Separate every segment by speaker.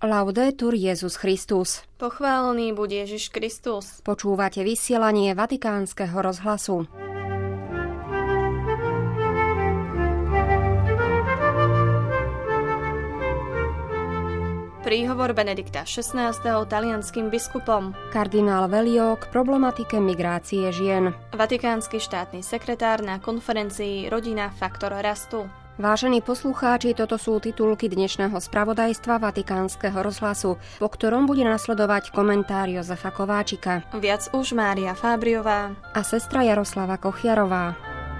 Speaker 1: Laudetur Jesus Christus.
Speaker 2: Pochválený buď Ježiš Kristus.
Speaker 1: Počúvate vysielanie Vatikánskeho rozhlasu.
Speaker 2: Príhovor Benedikta XVI. Talianskym biskupom.
Speaker 1: Kardinál Velio k problematike migrácie žien.
Speaker 2: Vatikánsky štátny sekretár na konferencii Rodina faktor rastu.
Speaker 1: Vážení poslucháči, toto sú titulky dnešného spravodajstva Vatikánskeho rozhlasu, po ktorom bude nasledovať komentár Jozefa Kováčika.
Speaker 2: Viac už Mária Fábriová
Speaker 1: a sestra Jaroslava Kochiarová.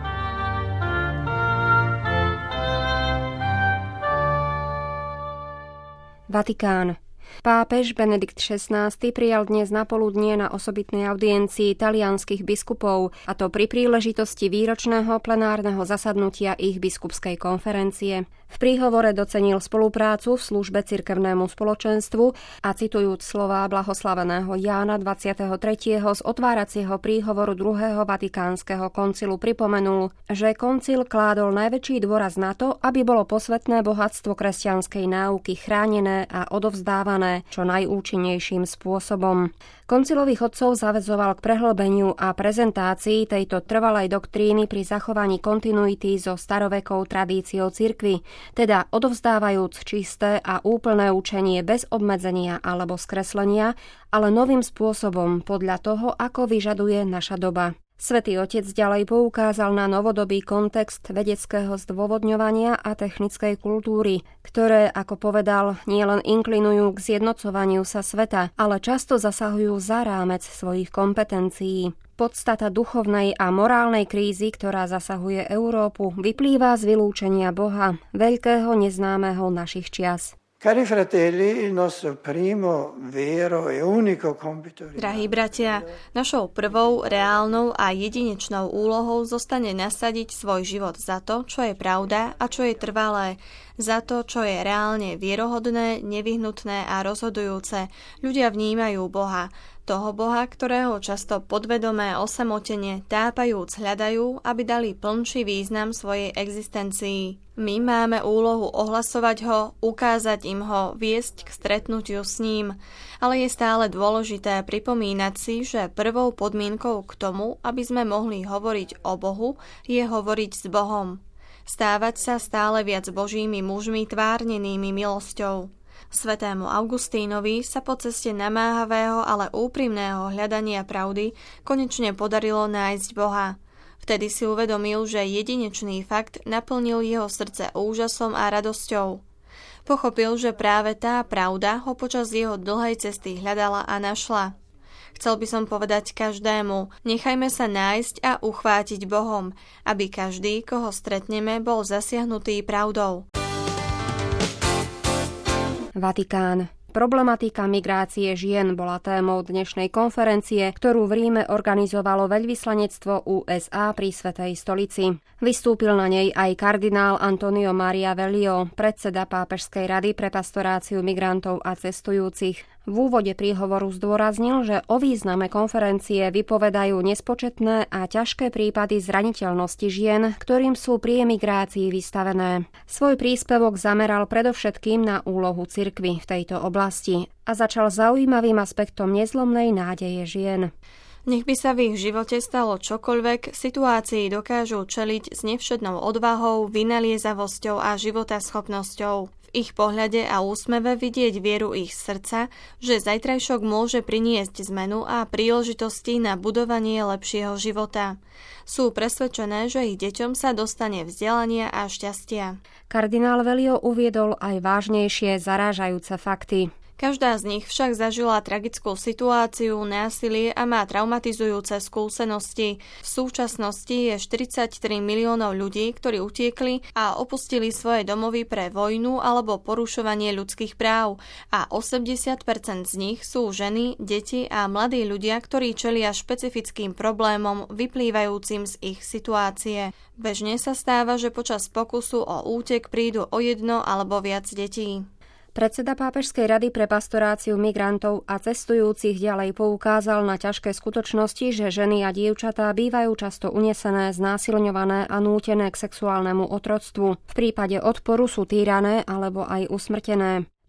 Speaker 1: Vatikán. Pápež Benedikt XVI prijal dnes napoludnie na osobitnej audiencii talianskych biskupov, a to pri príležitosti výročného plenárneho zasadnutia ich biskupskej konferencie. V príhovore docenil spoluprácu v službe cirkevnému spoločenstvu a citujúc slová blahoslaveného Jána 23. z otváracieho príhovoru druhého Vatikánskeho koncilu pripomenul, že koncil kládol najväčší dôraz na to, aby bolo posvätné bohatstvo kresťanskej náuky chránené a odovzdávané čo najúčinnejším spôsobom. Koncilových otcov zaväzoval k prehlbeniu a prezentácii tejto trvalej doktríny pri zachovaní kontinuity so starovekou tradíciou cirkvi, teda odovzdávajúc čisté a úplné učenie bez obmedzenia alebo skreslenia, ale novým spôsobom podľa toho, ako vyžaduje naša doba. Svätý Otec ďalej poukázal na novodobý kontext vedeckého zdôvodňovania a technickej kultúry, ktoré, ako povedal, nielen inklinujú k zjednocovaniu sa sveta, ale často zasahujú za rámec svojich kompetencií. Podstata duchovnej a morálnej krízy, ktorá zasahuje Európu, vyplýva z vylúčenia Boha, veľkého neznámeho našich čias.
Speaker 3: Cari fratelli, il nostro primo vero e unico compito.
Speaker 2: Drahí bratia, našou prvou, reálnou a jedinečnou úlohou zostane nasadiť svoj život za to, čo je pravda a čo je trvalé, za to, čo je reálne vierohodné, nevyhnutné a rozhodujúce. Ľudia vnímajú Boha, toho Boha, ktorého často podvedomé osamotene tápajúc hľadajú, aby dali plnší význam svojej existencii. My máme úlohu ohlasovať ho, ukázať im ho, viesť k stretnutiu s ním, ale je stále dôležité pripomínať si, že prvou podmienkou k tomu, aby sme mohli hovoriť o Bohu, je hovoriť s Bohom. Stávať sa stále viac Božími mužmi tvárnenými milosťou. Svätému Augustínovi sa po ceste namáhavého, ale úprimného hľadania pravdy konečne podarilo nájsť Boha. Vtedy si uvedomil, že jedinečný fakt naplnil jeho srdce úžasom a radosťou. Pochopil, že práve tá pravda ho počas jeho dlhej cesty hľadala a našla. Chcel by som povedať každému, nechajme sa nájsť a uchvátiť Bohom, aby každý, koho stretneme, bol zasiahnutý pravdou.
Speaker 1: Vatikán. Problematika migrácie žien bola témou dnešnej konferencie, ktorú v Ríme organizovalo veľvyslanectvo USA pri Svätej stolici. Vystúpil na nej aj kardinál Antonio Maria Velio, predseda Pápežskej rady pre pastoráciu migrantov a cestujúcich. V úvode príhovoru zdôraznil, že o význame konferencie vypovedajú nespočetné a ťažké prípady zraniteľnosti žien, ktorým sú pri emigrácii vystavené. Svoj príspevok zameral predovšetkým na úlohu cirkvi v tejto oblasti a začal zaujímavým aspektom nezlomnej nádeje žien.
Speaker 2: Nech by sa v ich živote stalo čokoľvek, situácii dokážu čeliť s nevšednou odvahou, vynaliezavosťou a životaschopnosťou. V ich pohľade a úsmeve vidieť vieru ich srdca, že zajtrajšok môže priniesť zmenu a príležitosti na budovanie lepšieho života. Sú presvedčené, že ich deťom sa dostane vzdelania a šťastia.
Speaker 1: Kardinál Velio uviedol aj vážnejšie zarážajúce fakty.
Speaker 2: Každá z nich však zažila tragickú situáciu, násilie a má traumatizujúce skúsenosti. V súčasnosti je 43 miliónov ľudí, ktorí utiekli a opustili svoje domovy pre vojnu alebo porušovanie ľudských práv a 80% z nich sú ženy, deti a mladí ľudia, ktorí čelia špecifickým problémom vyplývajúcim z ich situácie. Bežne sa stáva, že počas pokusu o útek prídu o jedno alebo viac detí.
Speaker 1: Predseda Pápežskej rady pre pastoráciu migrantov a cestujúcich ďalej poukázal na ťažké skutočnosti, že ženy a dievčatá bývajú často unesené, znásilňované a nútené k sexuálnemu otroctvu. V prípade odporu sú týrané alebo aj usmrtené.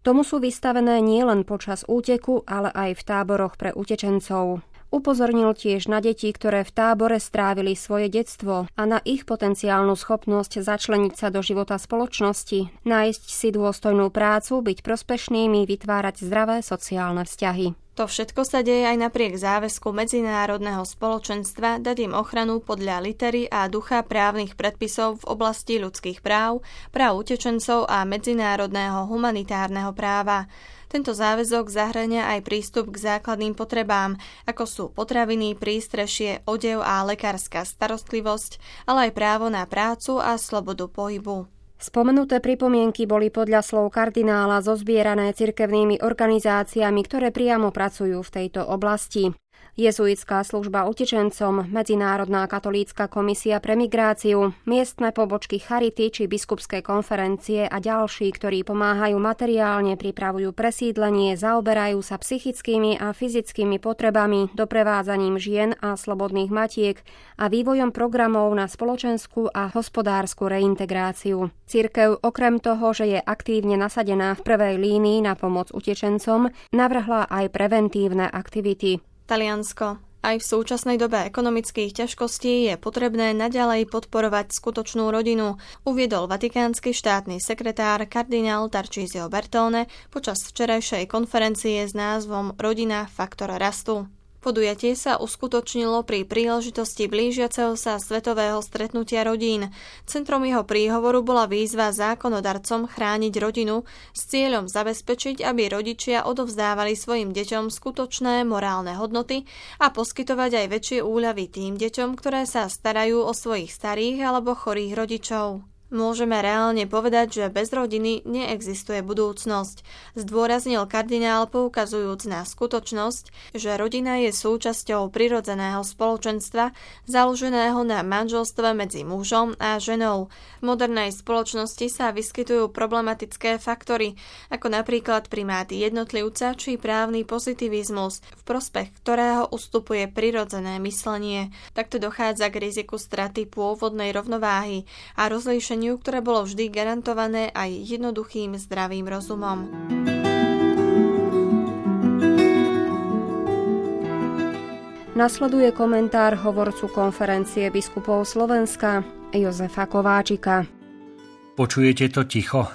Speaker 1: Tomu sú vystavené nielen počas úteku, ale aj v táboroch pre utečencov. Upozornil tiež na deti, ktoré v tábore strávili svoje detstvo a na ich potenciálnu schopnosť začleniť sa do života spoločnosti, nájsť si dôstojnú prácu, byť prospešnými, vytvárať zdravé sociálne vzťahy.
Speaker 2: To všetko sa deje aj napriek záväzku medzinárodného spoločenstva dať im ochranu podľa litery a ducha právnych predpisov v oblasti ľudských práv, práv utečencov a medzinárodného humanitárneho práva. Tento záväzok zahŕňa aj prístup k základným potrebám, ako sú potraviny, prístrešie, odev a lekárska starostlivosť, ale aj právo na prácu a slobodu pohybu.
Speaker 1: Spomenuté pripomienky boli podľa slov kardinála zozbierané cirkevnými organizáciami, ktoré priamo pracujú v tejto oblasti. Jezuitská služba utečencom, Medzinárodná katolícka komisia pre migráciu, miestne pobočky Charity či biskupské konferencie a ďalší, ktorí pomáhajú materiálne, pripravujú presídlenie, zaoberajú sa psychickými a fyzickými potrebami, doprevádzaním žien a slobodných matiek a vývojom programov na spoločenskú a hospodársku reintegráciu. Cirkev okrem toho, že je aktívne nasadená v prvej línii na pomoc utečencom, navrhla aj preventívne aktivity.
Speaker 2: Taliansko. Aj v súčasnej dobe ekonomických ťažkostí je potrebné naďalej podporovať skutočnú rodinu, uviedol vatikánsky štátny sekretár kardinál Tarcísio Bertone počas včerajšej konferencie s názvom Rodina – faktor rastu. Podujatie sa uskutočnilo pri príležitosti blížiaceho sa svetového stretnutia rodín. Centrom jeho príhovoru bola výzva zákonodarcom chrániť rodinu s cieľom zabezpečiť, aby rodičia odovzdávali svojim deťom skutočné morálne hodnoty a poskytovať aj väčšie úľavy tým deťom, ktoré sa starajú o svojich starých alebo chorých rodičov. Môžeme reálne povedať, že bez rodiny neexistuje budúcnosť, zdôraznil kardinál poukazujúc na skutočnosť, že rodina je súčasťou prirodzeného spoločenstva založeného na manželstve medzi mužom a ženou. V modernej spoločnosti sa vyskytujú problematické faktory, ako napríklad primát jednotlivca či právny pozitivizmus, v prospech ktorého ustupuje prirodzené myslenie. Takto dochádza k riziku straty pôvodnej rovnováhy a rozlíšenia, ktoré bolo vždy garantované aj jednoduchým zdravým rozumom.
Speaker 1: Nasleduje komentár hovorcu konferencie biskupov Slovenska Jozefa Kováčika.
Speaker 4: Počujete to ticho?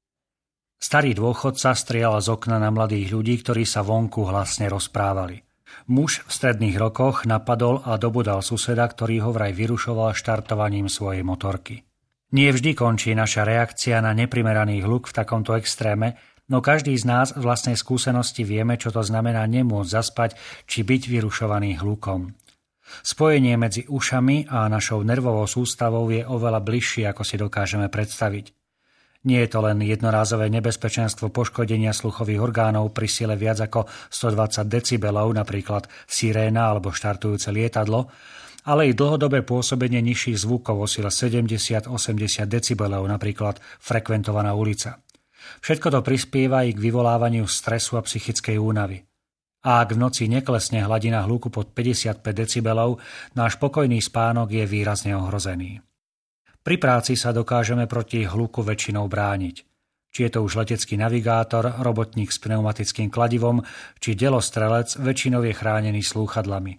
Speaker 4: Starý dôchodca strieľal z okna na mladých ľudí, ktorí sa vonku hlasne rozprávali. Muž v stredných rokoch napadol a dobodal suseda, ktorý ho vraj vyrušoval štartovaním svojej motorky. Nie vždy končí naša reakcia na neprimeraný hluk v takomto extréme, no každý z nás z vlastnej skúsenosti vieme, čo to znamená nemôcť zaspať či byť vyrušovaný hlukom. Spojenie medzi ušami a našou nervovou sústavou je oveľa bližšie, ako si dokážeme predstaviť. Nie je to len jednorázové nebezpečenstvo poškodenia sluchových orgánov pri sile viac ako 120 decibelov, napríklad siréna alebo štartujúce lietadlo, ale i dlhodobé pôsobenie nižších zvukov o sile 70-80 decibelov, napríklad frekventovaná ulica. Všetko to prispieva i k vyvolávaniu stresu a psychickej únavy. A ak v noci neklesne hladina hluku pod 55 decibelov, náš pokojný spánok je výrazne ohrozený. Pri práci sa dokážeme proti hluku väčšinou brániť. Či je to už letecký navigátor, robotník s pneumatickým kladivom, či delostrelec, väčšinou je chránený slúchadlami.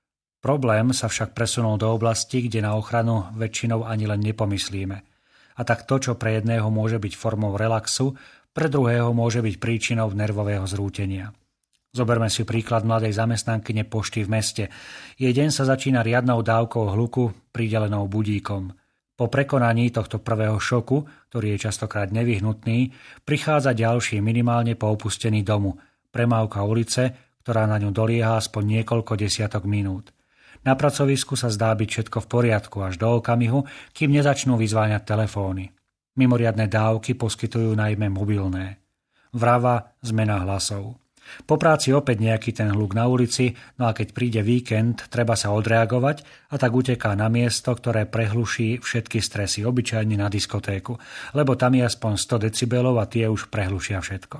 Speaker 4: Problém sa však presunul do oblasti, kde na ochranu väčšinou ani len nepomyslíme. A tak to, čo pre jedného môže byť formou relaxu, pre druhého môže byť príčinou nervového zrútenia. Zoberme si príklad mladej zamestnankyne pošty v meste. Jej deň sa začína riadnou dávkou hluku, pridelenou budíkom. Po prekonaní tohto prvého šoku, ktorý je častokrát nevyhnutný, prichádza ďalší minimálne po opustení domu, premávka ulice, ktorá na ňu dolieha aspoň niekoľko desiatok minút. Na pracovisku sa zdá byť všetko v poriadku až do okamihu, kým nezačnú vyzváňať telefóny. Mimoriadne dávky poskytujú najmä mobilné. Vrava, zmena hlasov. Po práci opäť nejaký ten hluk na ulici, no a keď príde víkend, treba sa odreagovať a tak uteká na miesto, ktoré prehluší všetky stresy, obyčajne na diskotéku, lebo tam je aspoň 100 decibelov a tie už prehlušia všetko.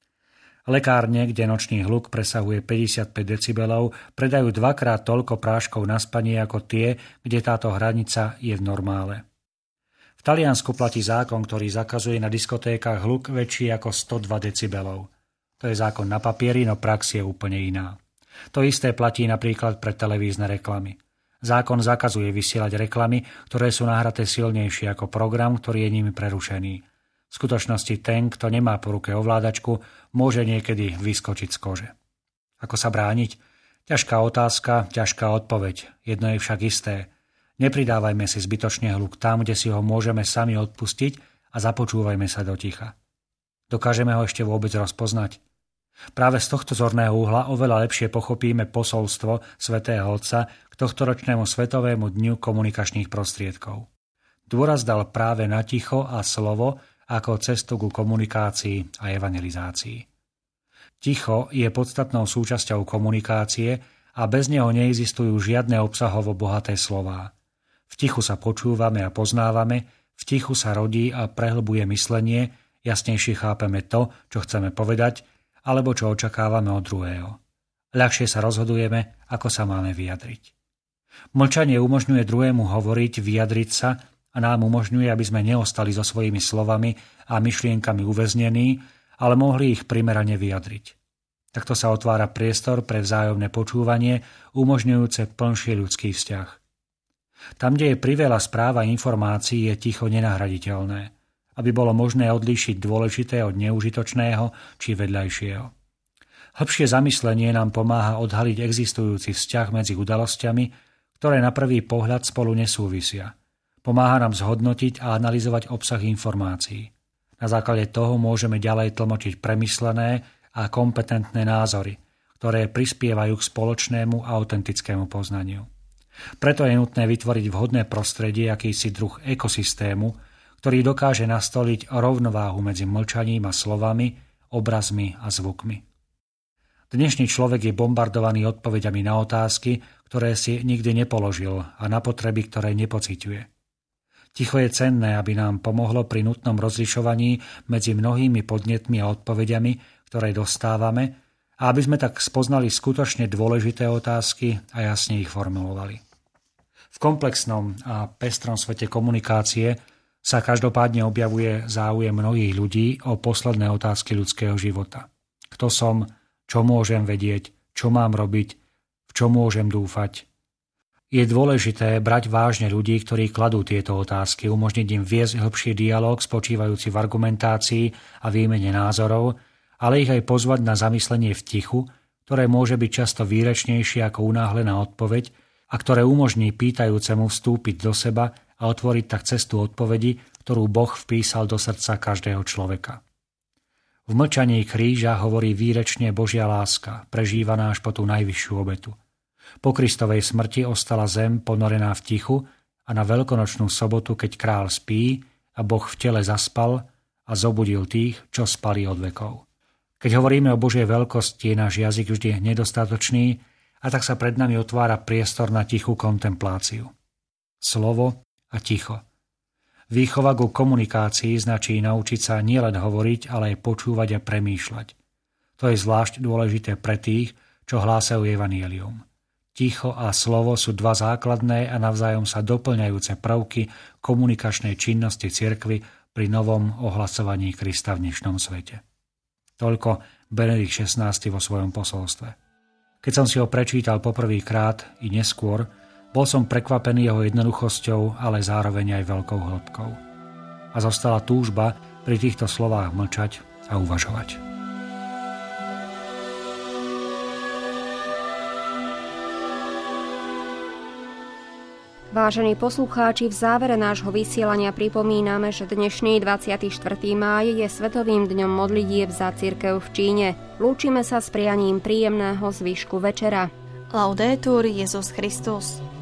Speaker 4: Lekárne, kde nočný hluk presahuje 55 decibelov, predajú dvakrát toľko práškov na spanie ako tie, kde táto hranica je v normále. V V Taliansku platí zákon, ktorý zakazuje na diskotékach hluk väčší ako 102 decibelov. To je zákon na papieri, no prax je úplne iná. To isté platí napríklad pre televízne reklamy. Zákon zakazuje vysielať reklamy, ktoré sú nahraté silnejšie ako program, ktorý je nimi prerušený. V skutočnosti ten, kto nemá po ruke ovládačku, môže niekedy vyskočiť z kože. Ako sa brániť? Ťažká otázka, ťažká odpoveď. Jedno je však isté. Nepridávajme si zbytočne hluk tam, kde si ho môžeme sami odpustiť a započúvajme sa do ticha. Dokážeme ho ešte vôbec rozpoznať? Práve z tohto zorného uhla oveľa lepšie pochopíme posolstvo svätého Otca k tohtoročnému Svetovému dňu komunikačných prostriedkov. Dôraz dal práve na ticho a slovo ako cestu ku komunikácii a evangelizácii. Ticho je podstatnou súčasťou komunikácie a bez neho neexistujú žiadne obsahovo bohaté slová. V tichu sa počúvame a poznávame, v tichu sa rodí a prehlbuje myslenie, jasnejšie chápeme to, čo chceme povedať, alebo čo očakávame od druhého. Ľahšie sa rozhodujeme, ako sa máme vyjadriť. Mlčanie umožňuje druhému hovoriť, vyjadriť sa a nám umožňuje, aby sme neostali so svojimi slovami a myšlienkami uväznení, ale mohli ich primerane vyjadriť. Takto sa otvára priestor pre vzájomné počúvanie, umožňujúce plnší ľudský vzťah. Tam, kde je priveľa správ a informácií, je ticho nenahraditeľné, aby bolo možné odlíšiť dôležité od neužitočného či vedľajšieho. Hlbšie zamyslenie nám pomáha odhaliť existujúci vzťah medzi udalosťami, ktoré na prvý pohľad spolu nesúvisia. Pomáha nám zhodnotiť a analyzovať obsah informácií. Na základe toho môžeme ďalej tlmočiť premyslené a kompetentné názory, ktoré prispievajú k spoločnému a autentickému poznaniu. Preto je nutné vytvoriť vhodné prostredie, akýsi druh ekosystému, ktorý dokáže nastoliť rovnováhu medzi mlčaním a slovami, obrazmi a zvukmi. Dnešný človek je bombardovaný odpoveďami na otázky, ktoré si nikdy nepoložil a na potreby, ktoré nepociťuje. Ticho je cenné, aby nám pomohlo pri nutnom rozlišovaní medzi mnohými podnetmi a odpovediami, ktoré dostávame, a aby sme tak spoznali skutočne dôležité otázky a jasne ich formulovali. V komplexnom a pestrom svete komunikácie sa každopádne objavuje záujem mnohých ľudí o posledné otázky ľudského života. Kto som, čo môžem vedieť, čo mám robiť, v čo môžem dúfať. Je dôležité brať vážne ľudí, ktorí kladú tieto otázky, umožniť im viesť hĺbší dialóg spočívajúci v argumentácii a výmene názorov, ale ich aj pozvať na zamyslenie v tichu, ktoré môže byť často výrečnejšie ako unáhlená odpoveď a ktoré umožní pýtajúcemu vstúpiť do seba a otvoriť tak cestu odpovedi, ktorú Boh vpísal do srdca každého človeka. V mlčaní kríža hovorí výrečne Božia láska, prežívaná až po tú najvyššiu obetu. Po Kristovej smrti ostala zem ponorená v tichu a na veľkonočnú sobotu, keď král spí a Boh v tele zaspal a zobudil tých, čo spali od vekov. Keď hovoríme o Božej veľkosti, je náš jazyk vždy nedostatočný a tak sa pred nami otvára priestor na tichú kontempláciu. Slovo a ticho. Výchova ku komunikácii značí naučiť sa nielen hovoriť, ale aj počúvať a premýšľať. To je zvlášť dôležité pre tých, čo hlásajú evanjelium. Ticho a slovo sú dva základné a navzájom sa doplňajúce prvky komunikačnej činnosti cirkvi pri novom ohlasovaní Krista v dnešnom svete. Toľko Benedikt XVI vo svojom posolstve. Keď som si ho prečítal poprvýkrát i neskôr, bol som prekvapený jeho jednoduchosťou, ale zároveň aj veľkou hĺbkou. A zostala túžba pri týchto slovách mlčať a uvažovať.
Speaker 1: Vážení poslucháči, v závere nášho vysielania pripomíname, že dnešný 24. máj je Svetovým dňom modlitieb za cirkev v Číne. Lúčime sa s prianím príjemného zvyšku večera.
Speaker 2: Laudetur Jesus Christus.